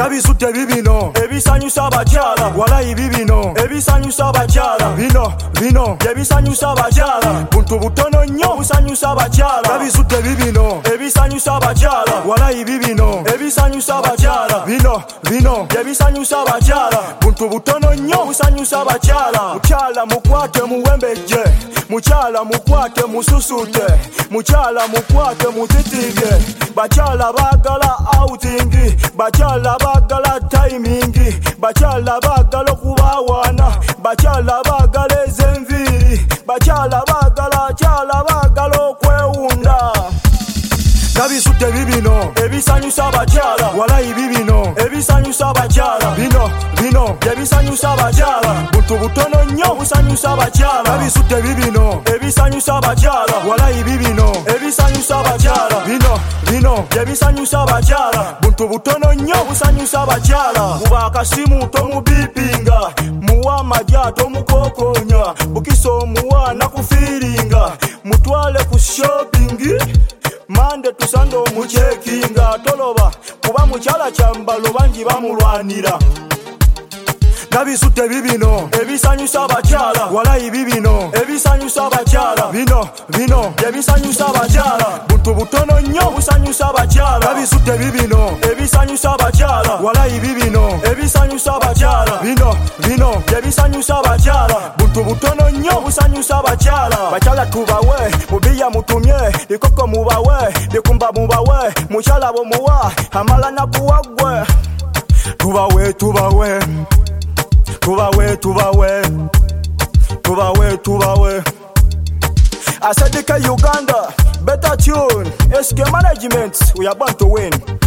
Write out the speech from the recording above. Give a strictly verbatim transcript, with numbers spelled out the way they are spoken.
nabisudde bibino ebisanyusa abakyala walayi bibino ebisanyusa abakyala bino bino ebisanyusa abakyala buntu butono nnyo busanyusa abakyala nabisudde bibino ebisanyusa abakyala walayi bibino ebisanyusa abakyala bino bino ebisanyusa abakyala buntu butono nnyo busanyusa abakyala mukyala mukwate muwembejje mukyala mukwate mususute mukyala mukwate mutitige bakyala bagala outing bakyala bagala timing bakyala bagala okubawana bakyala bagala ezenviri bakyala bagala kyala bagala okwewunda nabisudde bibino ebisanyusa abakyala walayi bibino ebisanyusa abakyala bino bino ebisanyusa abakyala buntu butono nnyo busanyusa abakyala nabisudde bibino ebisanyusa abakyala walayi bibino ebisanyusa abakyala bino bino ebisanyusa abakyala buntu butono nnyo busanyusa abakyala kuba akasimu tomubipinga muwa amajja tomukokonya bukisa omuwa nakufiiringa mutwale ku shopping mande tusanga omucekinga toloba kuba mukyala kyambalo bangi bamulwanira nabisudde bibino ebisanyusa abakyala walayi bibino ebisanyusa abakyala bino bino ebisanyusa abakyala buntu butono nnyo busanyusa abakyala nabisudde bibino ebisanyusa abakyala walayi bibino ebisanyusa abakyala bino bino ebisanyusa abakyala buntu butono nnyo busanyusa abakyala bakyala tubawe mubiya mutumye likoko mubawe likumba mubawe mukyala bomuwa amala nakuwagwe tubawe tubawe tubawe tubawe tubawe tubawe I said the Uganda better tune S K management we are born to win.